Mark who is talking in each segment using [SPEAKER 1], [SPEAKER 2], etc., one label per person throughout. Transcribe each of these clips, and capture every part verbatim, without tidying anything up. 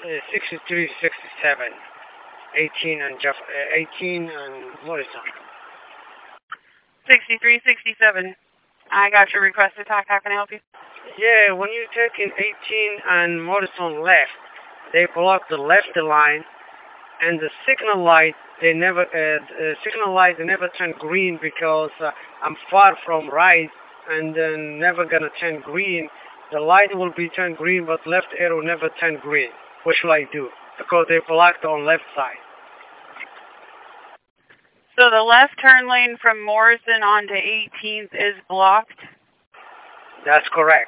[SPEAKER 1] Uh, sixty-three sixty-seven. eighteen and Jeff, uh, eighteen and Morrison.
[SPEAKER 2] sixty-three sixty-seven. I got your request to talk. How can I help you?
[SPEAKER 1] Yeah, when you take in eighteen and Morrison left, they block the left line, and the signal light, they never, uh, the signal light, they never turn green because uh, I'm far from right, and then never gonna turn green. The light will be turned green, but left arrow never turn green. What should I do? Because they blocked on left side.
[SPEAKER 2] So the left turn lane from Morrison onto eighteenth is blocked?
[SPEAKER 1] That's correct.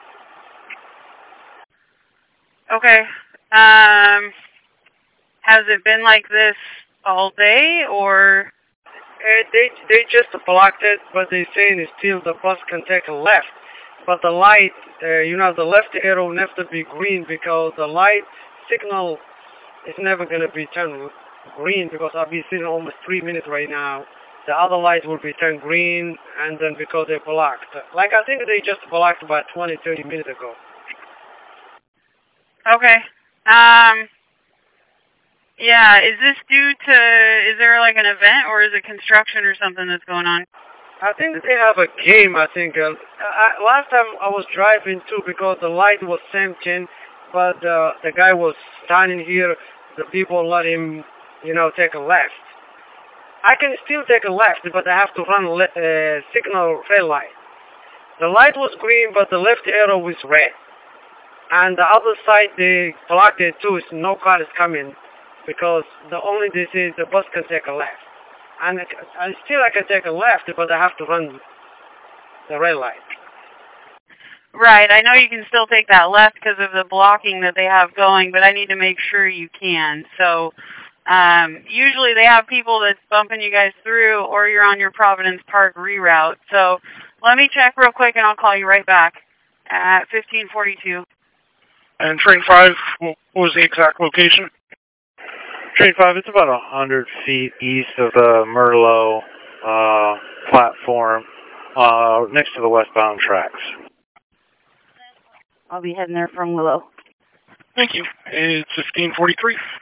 [SPEAKER 2] Okay. Um, has it been like this all day, or?
[SPEAKER 1] Uh, they they just blocked it, but they saying it's still the bus can take a left. But the light, uh, you know, the left arrow never to be green because the light signal is never going to be turned green because I'll be sitting almost three minutes right now. The other light will be turned green, and then because they blocked. Like I think they just blocked about twenty, thirty minutes ago.
[SPEAKER 2] Okay. Um, yeah, is this due to, is there like an event or is it construction or something that's going on?
[SPEAKER 1] I think they have a game, I think. Uh, I, last time I was driving too because the light was empty, but uh, the guy was standing here. The people let him, you know, take a left. I can still take a left, but I have to run le uh, signal red light. The light was green, but the left arrow was red. And the other side, they blocked it too, so no car is coming because the only this is the bus can take a left. And I still I can take a left, but I have to run the red light.
[SPEAKER 2] Right, I know you can still take that left because of the blocking that they have going, but I need to make sure you can. So um, usually they have people that's bumping you guys through, or you're on your Providence Park reroute. So let me check real quick, and I'll call you right back at fifteen forty-two.
[SPEAKER 3] And train five, what was the exact location?
[SPEAKER 4] Train five, it's about one hundred feet east of the Merlot uh, platform, uh, next to the westbound tracks.
[SPEAKER 2] I'll be heading there from Willow.
[SPEAKER 3] Thank you. It's fifteen forty-three.